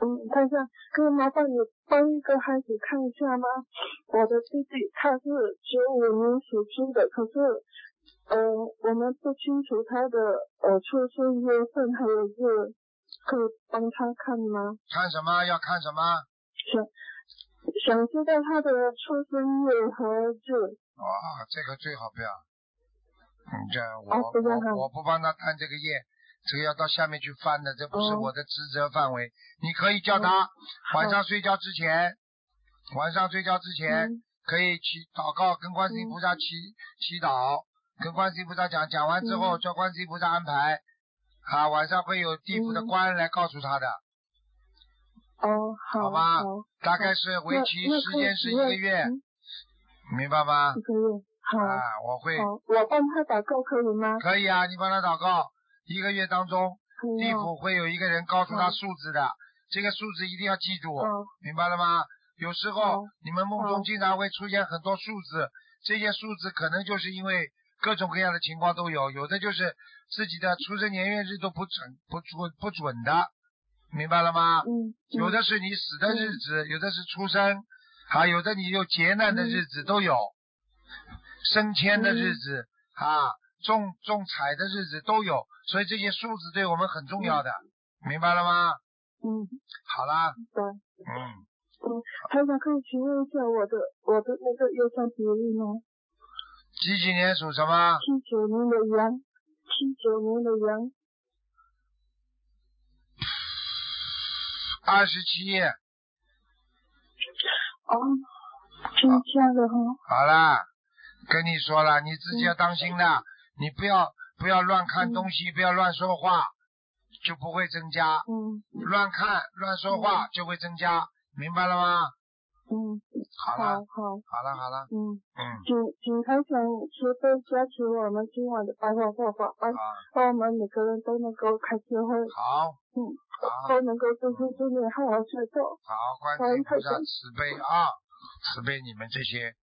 台长，可以麻烦你帮一个孩子看一下吗？我的弟弟他是95年属猪的，可是我们不清楚他的出生月份还有日，可以帮他看吗？ 看什么？要看什么？ 想知道他的出生月和日。 这个最好不要。我不帮他看这个业，这个要到下面去翻的，这不是我的职责范围。你可以叫他晚上睡觉之前，可以去祷告，跟观世音菩萨祈祷，跟观世音菩萨讲完之后，叫观世音菩萨安排。晚上会有地府的官来告诉他的。好吧，大概是为期时间是1个月，明白吗 ？1个月。好，我帮他祷告可以吗？ 可以啊，你帮他祷告。1个月当中，地府会有一个人告诉他数字的，这个数字一定要记住，明白了吗？有时候你们梦中经常会出现很多数字，这些数字可能就是因为各种各样的情况都有，有的就是自己的出生年月日都不准的，明白了吗？有的是你死的日子，有的是出生，有的你有劫难的日子都有。升迁的日子中彩的日子都有，所以这些数字对我们很重要的，明白了吗？好啦。 对。台长可以请问一下我的那个右上比例吗？ 几年属什么 ？79年的羊。 27。 增加了哈。 好啦，跟你说了，你自己要当心的，你不要乱看东西，不要乱说话，就不会增加。乱看乱说话就会增加，明白了吗？好了。 请台长慈悲加持我们今晚的白话佛法，让我们每个人都能够开智慧。 好。 都能够顺顺利利好好学做。 好，观世音菩萨慈悲啊，慈悲你们这些